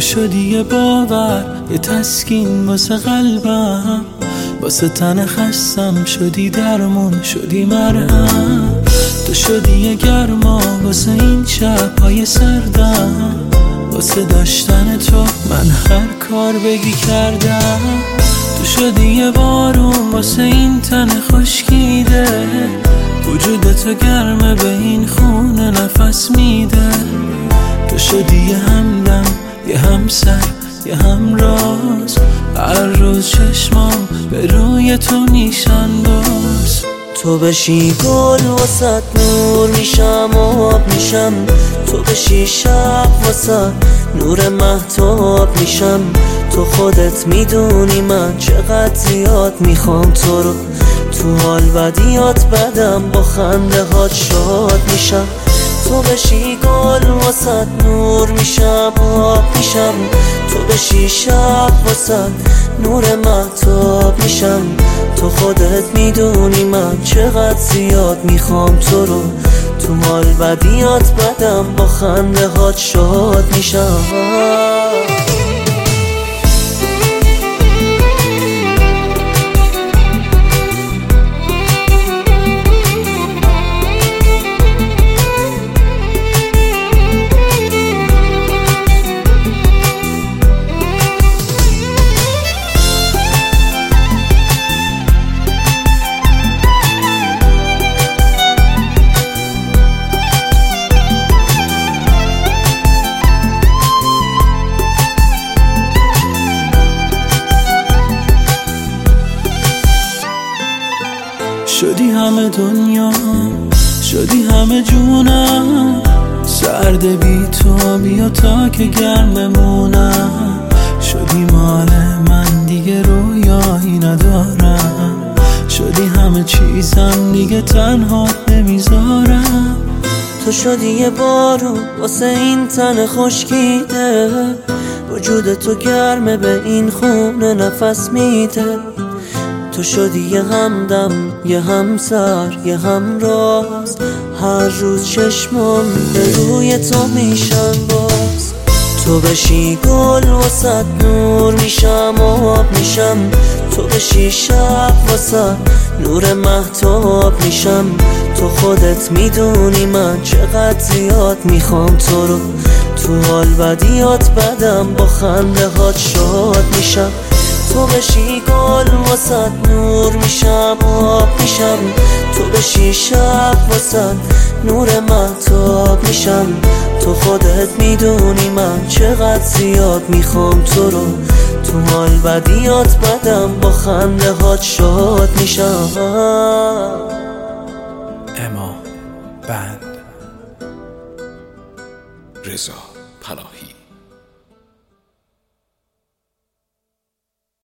شدی یه باور، یه تسکین واسه قلبم، واسه تن خستم شدی درمون، شدی مرهم. تو شدی یه گرما واسه این شب‌های سردم، واسه داشتن تو من هر کار بگی کردم. تو شدی یه بارون واسه این تن خشکیده، وجود تو گرمه به این خونه نفس میده. تو شدی یه همدم، یه همسر، یه همراز، هر روز چشمام به روی تو نیشان باز. تو بشی گل واسط نور میشم، آب میشم. تو بشی شب واسط نور مهتاب میشم. تو خودت میدونی من چقدر زیاد میخوام تو رو. تو حال بدیات بدم، با خنده هات شاد میشم. تو بشی گل واسط نور میشم، آب میشم. تو بشی شب واسط نور مهتاب میشم. تو خودت میدونی من چقدر زیاد میخوام تو رو. تو حال بدیات بدم، با خنده هات شاد میشم. شدی همه دنیا، شدی همه جونم، سرد بی تو بیا تا که گرم بمونم. شدی مال من دیگه رویایی ندارم، شدی همه چیزم دیگه تنها نمیذارم. تو شدی یه بارون واسه این تن خشکیده، وجود تو گرمه به این خونه نفس میده. تو شدی یه همدم، یه همسر، یه همراز، هر روز چشمام به روی تو میشن باز. تو بشی گل واسط نور میشم، آب میشم. تو بشی شب واسط نور مهتاب میشم. تو خودت میدونی من چقدر زیاد میخوام تو رو. تو حال بدیات بدم، با خنده هات شاد میشم. تو بشی گل واسط نور میشم، آب میشم. تو بشی شب واسط نور مهتاب میشم. تو خودت میدونی من چقدر زیاد میخوام تو رو. تو حال بدیات بدم، با خنده هات شاد میشم. اما بند رضا پناهی.